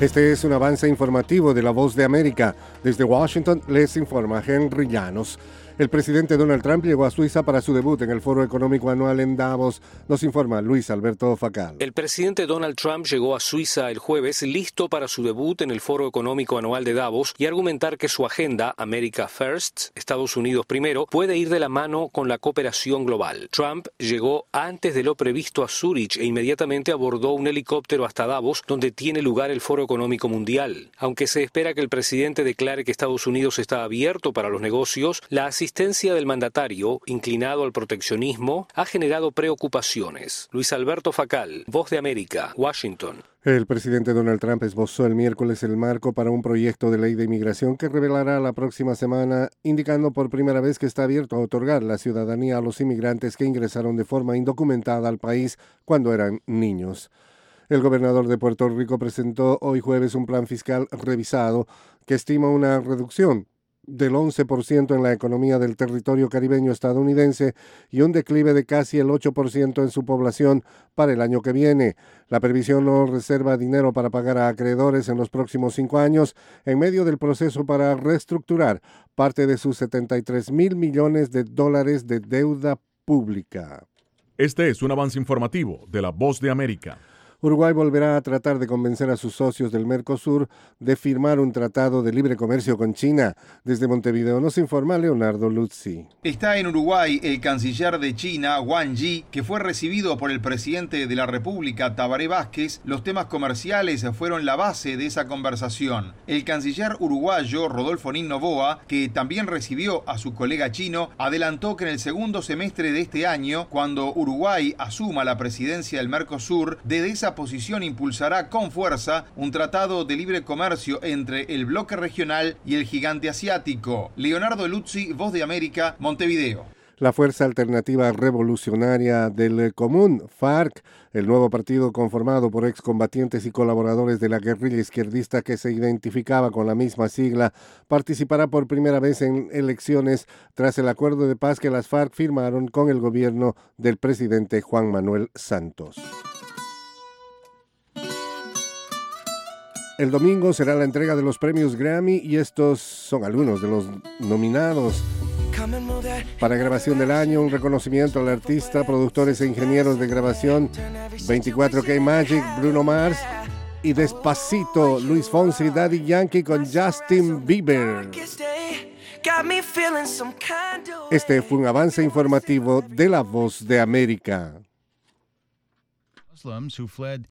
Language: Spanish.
Este es un avance informativo de La Voz de América. Desde Washington les informa Henry Llanos. El presidente Donald Trump llegó a Suiza para su debut en el Foro Económico Anual en Davos. Nos informa Luis Alberto Facal. El presidente Donald Trump llegó a Suiza el jueves listo para su debut en el Foro Económico Anual de Davos y argumentar que su agenda, America First, Estados Unidos primero, puede ir de la mano con la cooperación global. Trump llegó antes de lo previsto a Zúrich e inmediatamente abordó un helicóptero hasta Davos, donde tiene lugar el Foro Económico Mundial. Aunque se espera que el presidente declare que Estados Unidos está abierto para los negocios, la asistencia del mandatario, inclinado al proteccionismo, ha generado preocupaciones. Luis Alberto Facal, Voz de América, Washington. El presidente Donald Trump esbozó el miércoles el marco para un proyecto de ley de inmigración que revelará la próxima semana, indicando por primera vez que está abierto a otorgar la ciudadanía a los inmigrantes que ingresaron de forma indocumentada al país cuando eran niños. El gobernador de Puerto Rico presentó hoy jueves un plan fiscal revisado que estima una reducción del 11% en la economía del territorio caribeño estadounidense y un declive de casi el 8% en su población para el año que viene. La previsión no reserva dinero para pagar a acreedores en los próximos 5 años en medio del proceso para reestructurar parte de sus $73,000 millones de deuda pública. Este es un avance informativo de La Voz de América. Uruguay volverá a tratar de convencer a sus socios del Mercosur de firmar un tratado de libre comercio con China. Desde Montevideo nos informa Leonardo Luzzi. Está en Uruguay el canciller de China, Wang Yi, que fue recibido por el presidente de la República, Tabaré Vázquez. Los temas comerciales fueron la base de esa conversación. El canciller uruguayo, Rodolfo Nin Noboa, que también recibió a su colega chino, adelantó que en el segundo semestre de este año, cuando Uruguay asuma la presidencia del Mercosur, desde esa posición impulsará con fuerza un tratado de libre comercio entre el bloque regional y el gigante asiático. Leonardo Luzzi, Voz de América, Montevideo. La Fuerza Alternativa Revolucionaria del Común, FARC, el nuevo partido conformado por excombatientes y colaboradores de la guerrilla izquierdista que se identificaba con la misma sigla, participará por primera vez en elecciones tras el acuerdo de paz que las FARC firmaron con el gobierno del presidente Juan Manuel Santos. El domingo será la entrega de los premios Grammy y estos son algunos de los nominados. Para grabación del año, un reconocimiento al artista, productores e ingenieros de grabación, 24K Magic, Bruno Mars y Despacito, Luis Fonsi y Daddy Yankee con Justin Bieber. Este fue un avance informativo de La Voz de América. Muslims who fled